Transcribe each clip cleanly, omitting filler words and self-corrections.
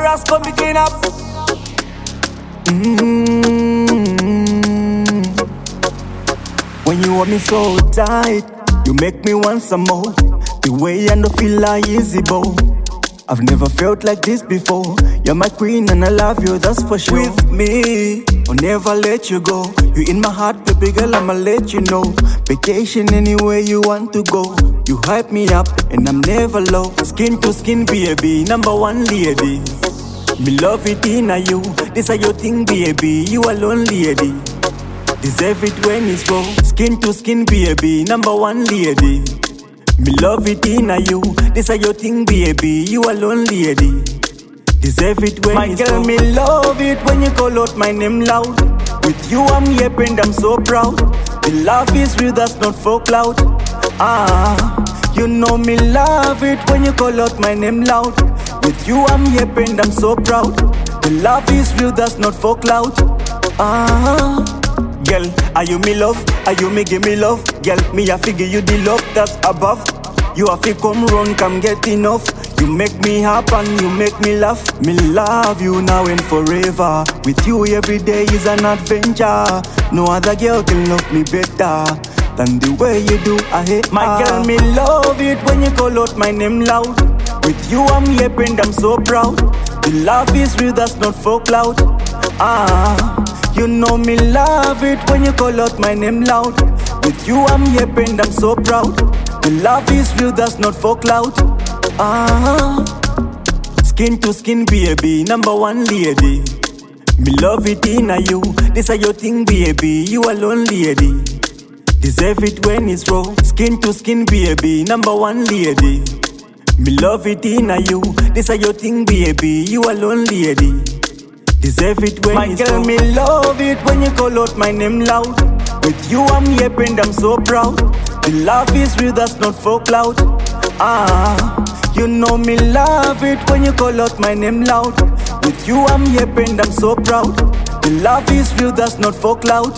Rascal begin up. When you hold me so tight, you make me want some more. The way I don't feel like easy, boy. I've never felt like this before. You're my queen and I love you, that's for sure. With me, I'll never let you go. You in my heart, baby girl, I'ma let you know. Vacation anywhere you want to go. You hype me up and I'm never low. Skin to skin, baby, number one lady. Me love it in you. This are your thing, baby. You alone, lady. Deserve it when it's raw. Skin to skin, baby, number one lady. Me love it in you. This are your thing, baby. You alone, lady. Deserve it when my it's girl, raw. Me love it when you call out my name loud. With you, I'm happy and I'm so proud. The love is real, that's not for cloud. You know me love it when you call out my name loud. With you, I'm happy and I'm so proud. The love is real, that's not for cloud. Girl, are you me love? Are you me give me love? Girl, me I figure you the love that's above. You have to come run, come get enough. You make me happy and you make me laugh. Me love you now and forever. With you every day is an adventure. No other girl can love me better than the way you do. I hate my girl, me love it when you call out my name loud. With you I'm happy and I'm so proud. The love is real, that's not for cloud. You know me love it when you call out my name loud. With you I'm happy and I'm so proud. The love is real, that's not for cloud. Skin to skin, baby, number one lady. Me love it in you. This are your thing, baby. You alone, lady. Deserve it when it's raw. Skin to skin, baby, number one lady. Me love it in you. This are your thing, baby. You alone, lady. Deserve it when my it's girl, raw. Me love it when you call out my name loud. With you I'm happy and I'm so proud. The love is real, that's not for cloud. You know me love it when you call out my name loud. With you I'm happy and I'm so proud. The love is real, that's not for cloud.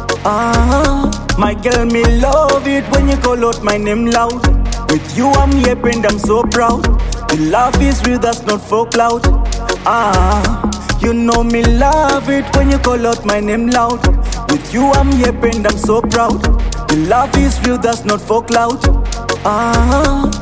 My girl, me love it when you call out my name loud. With you I'm happy and I'm so proud. The love is real, that's not for cloud. You know me love it when you call out my name loud. With you I'm happy and I'm so proud. The love is real, that's not for cloud.